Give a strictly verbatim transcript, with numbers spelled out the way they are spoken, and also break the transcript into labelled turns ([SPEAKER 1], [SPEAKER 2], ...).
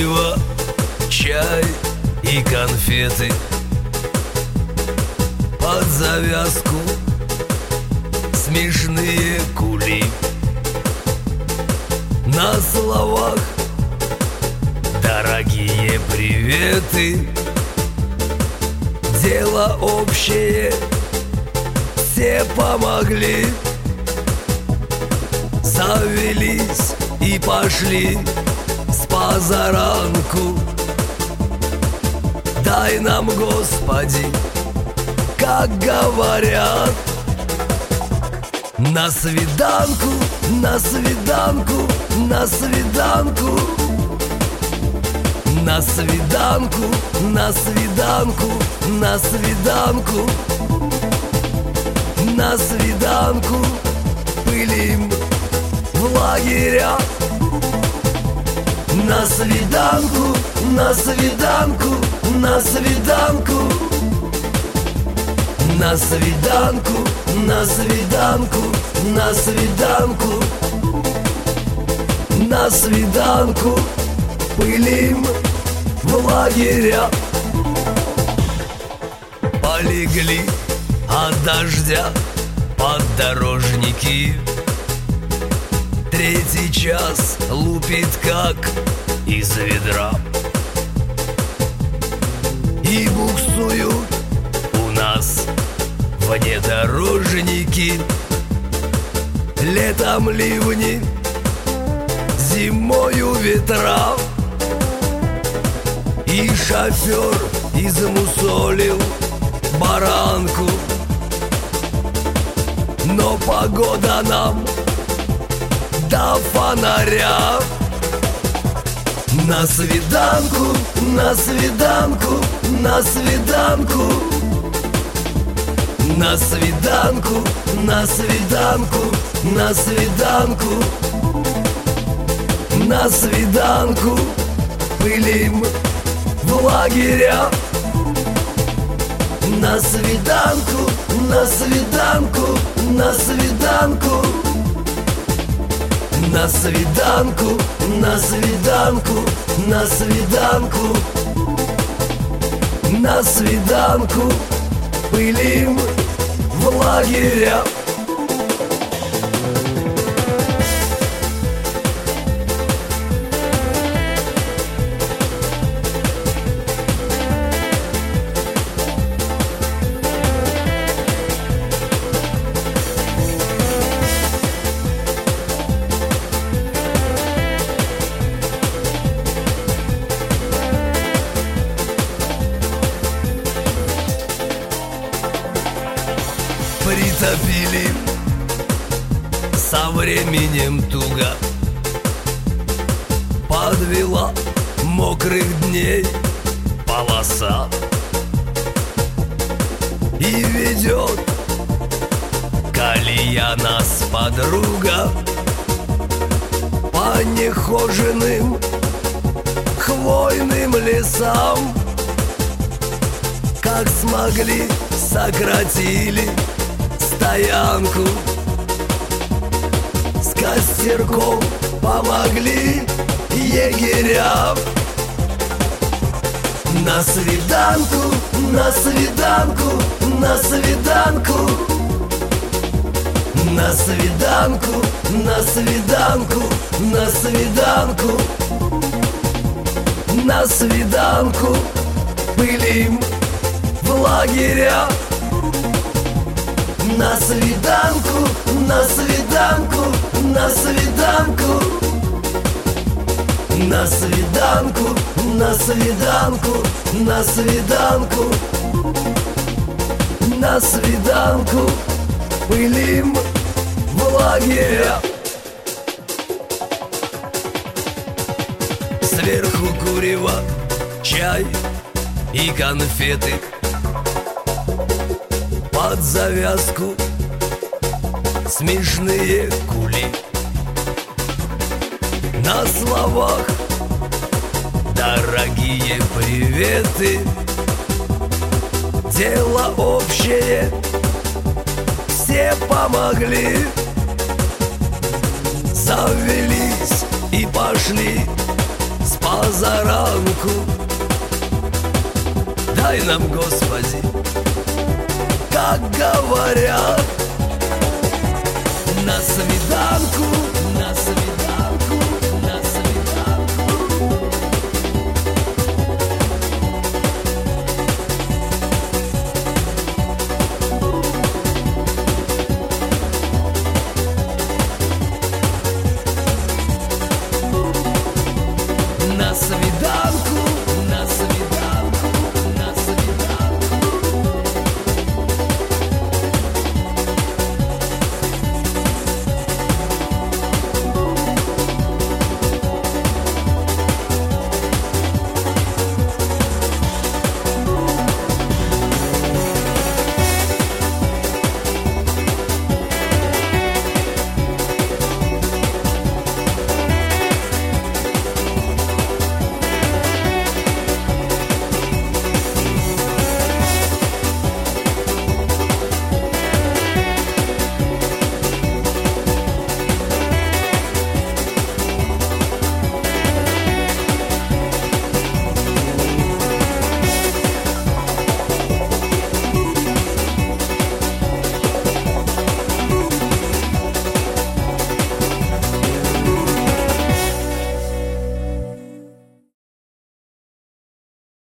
[SPEAKER 1] курево, чай и конфеты. Под завязку смешные кули. На словах дорогие приветы. Дело общее, все помогли. Завелись и пошли с позаранку. Дай нам, Господи, как говорят, на свиданку, на свиданку, на свиданку, на свиданку, на свиданку, на свиданку, на свиданку пылим в лагеря. На свиданку, на свиданку, на свиданку, на свиданку, на свиданку, на свиданку, на свиданку пылим в лагеря. Полегли от дождя поддорожники. Третий час лупит как из ведра. И буксуют у нас внедорожники. Летом ливни, зимою ветра. И шофер измусолил баранку. Но погода нам до фонаря. На свиданку, на свиданку, на свиданку, на свиданку, на свиданку, на свиданку, на свиданку пылим в лагеря. На свиданку, на свиданку, на свиданку, на свиданку, на свиданку, на свиданку, на свиданку пылим в лагеря. Притопили со временем туго. Подвела мокрых дней полоса. И ведет колея нас подруга по нехоженным хвойным лесам. Как смогли, сократили стоянку. С костерком помогли егерям. На свиданку, на свиданку, на свиданку, на свиданку, на свиданку, на свиданку, на свиданку пылим в лагеря. На свиданку, на свиданку, на свиданку, на свиданку, на свиданку, на свиданку, на свиданку пылим в лагеря. Сверху курево, чай и конфеты. Под завязку смешные кули. На словах дорогие приветы. Дело общее, все помогли. Завелись и пошли с позаранку. Дай нам, Господи, как говорят, на свиданку, на свиданку, на свиданку. На свиданку.